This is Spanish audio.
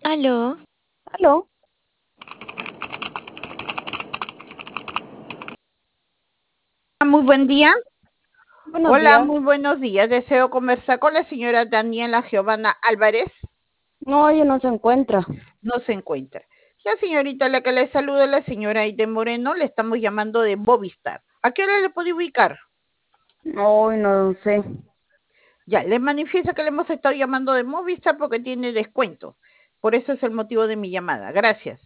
Aló, Aló, Muy buen día. buenos Hola, días. muy buenos días. Deseo conversar con la señora Daniela Giovanna Álvarez. No, ella no se encuentra. No se encuentra. La señorita, la que le saluda, la señora Aide Moreno, le estamos llamando de Movistar. ¿A qué hora le puede ubicar? Hoy no sé. Ya, le manifiesta que le hemos estado llamando de Movistar porque tiene descuento. Por eso es el motivo de mi llamada. Gracias.